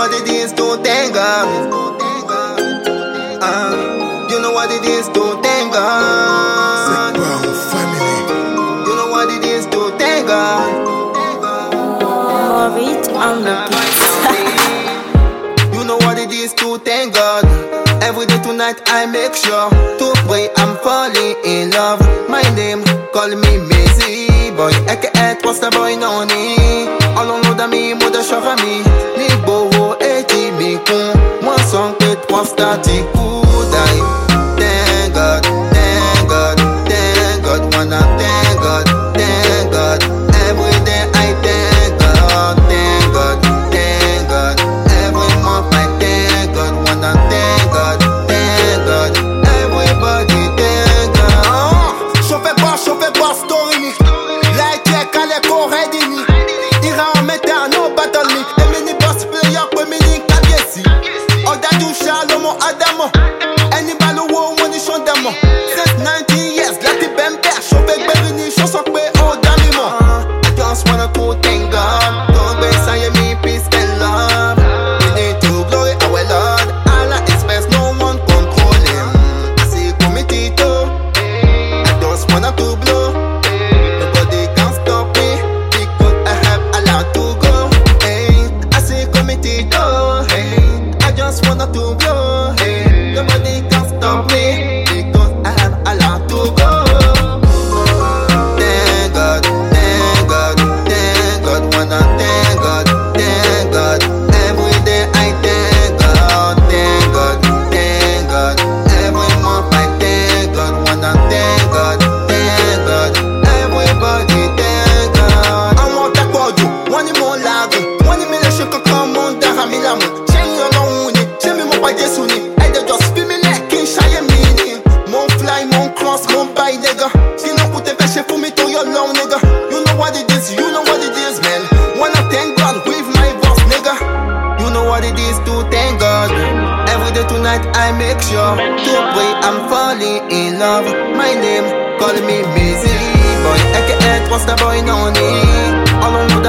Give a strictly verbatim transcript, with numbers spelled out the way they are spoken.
what it is to thank God. Uh, you know what it is to thank God. Brown family. You know what it is to thank God. Oh, reach on the beat. You know what it is to thank God. Every day tonight I make sure to pray I'm falling in love. My name, call me Missy Boy. Eke et was the boy no ni. Allons d'amis, moi de charami. Ni boho et mi kun. Moi sans que toi stati kudai. Thank God, thank God, thank God. Wanna thank God, thank God. Every day I thank God, thank God, thank God. Every month I thank God, wanna thank God, thank God. Everybody thank God. Chauffez pas, chauffez pas, story ni. Like check à l'écho ready ni. Ira en mettre un no battle ni. Et mini boss player pour mini kabiesi. Oda du shalom adamo. Any balo wo money shon demo. Since nineteen years, glati bembe. Chauffez bébé ni chanson que oh dami mo. I just wanna to thank God. Don't be saying me peace and love. We need to glory our Lord. Allah is best, no one control him. I see committee too. I just wanna to blow. Nobody can stop me because I have a lot to go. Hey, I see committee too. Hey, I just wanna to blow. Hey, nobody can stop me because I have a lot to go. Thank God, thank God, thank God, wanna thank God, thank God. Every day I thank God, thank God, thank God. Every month I thank God, wanna thank God, thank God. Everybody thank God. I want that body, one more lago. One million shake a come on the hamilamu. Change your own, change me more by the sunny. I just feel me neck in shy meaning. Mon fly, mon cross, mon buy nigga. You know what the best for me to your long nigga. You know what it is, you know what it is, man. Wanna thank God with my boss nigga. You know what it is to thank God. Every day tonight I make sure to pray I'm falling in love. My name, call me Missy Boy. Eke et was the boy no ni. All on